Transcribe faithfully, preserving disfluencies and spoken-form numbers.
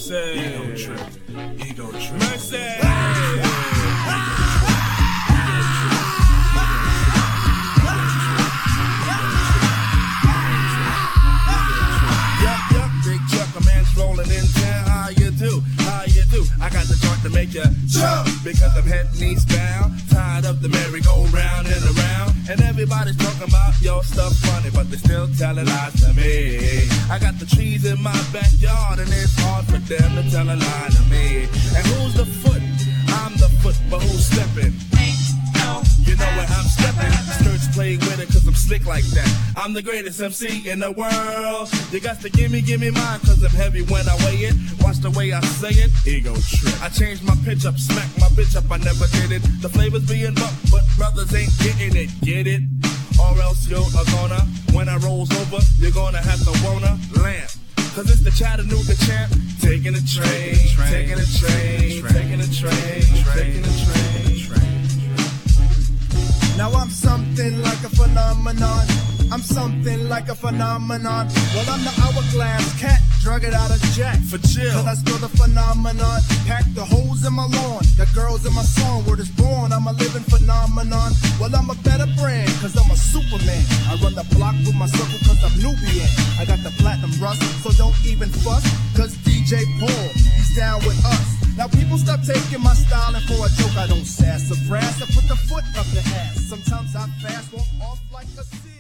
Mercy. Ego trip. Ego trip. Mercy. Rolling in town, how you do, how you do? I got the joint to make you jump because I'm head knees bound, tired of the merry-go-round and around, and everybody's talking about your stuff funny, but they still telling lies to me. I got the trees in my backyard, and it's hard for them to tell a lie to me. And who's the foot? I'm the foot, but who's stepping? You know where I'm stepping. Skirts play with it cause I'm slick like that. I'm the greatest M C in the world. You got to gimme, gimme mine cause I'm heavy when I weigh it. Watch the way I say it. Ego trip. I changed my pitch up, smack my bitch up, I never did it. The flavor's being bumped, but brothers ain't getting it. Get it? Or else you're gonna, when I rolls over, you're gonna have to wanna lamp. Cause it's the Chattanooga champ. Taking a train, taking a train, taking a train, taking a train. Now I'm something like a phenomenon. I'm something like a phenomenon. Well, I'm the hourglass cat, drug it out of jack. For chill. Cause I still the phenomenon. Pack the holes in my lawn. Got girls in my song. Word is born. I'm a living phenomenon. Well, I'm a better brand. Cause I'm a Superman. I run the block with my circle cause I'm Nubian. I got the platinum rust. So don't even fuss. Cause D J Paul, he's down with us. Now people stop taking my style and for a joke I don't sass or brass. I put the foot up the ass. Sometimes I fast, walk off like a